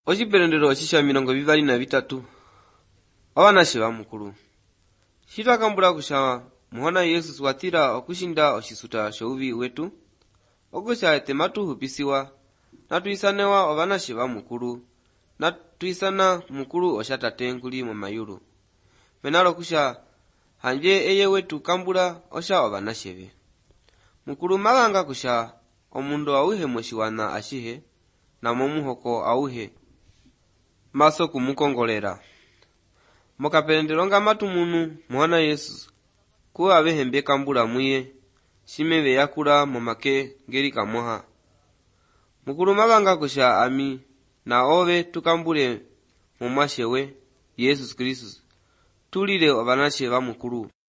Ochiperendero chisha 23 awanashe bamukulu chitwakambula kusha muhona Yesu swatira okushinda ochisuta shoubi wetu okusha tematu hupisiwa natuisanewa awanashe bamukulu natuisana mukulu oshatate nkuli mu mayulu menalo kusha hanje eye wetu kambula osha awanashebe mukulu maganga kusha omundo auhe moshiwana ashihe na momuhoko auhe maso kumukongolera mokapendero nga matumunu muhona Yesu kuwa abehembe kambula muye shimebe yakula momake ngeri kamoha mukulu mabanga kusha ami na owe tukambule mumwashewe Yesu Kristo tulile abanashe ba mukulu.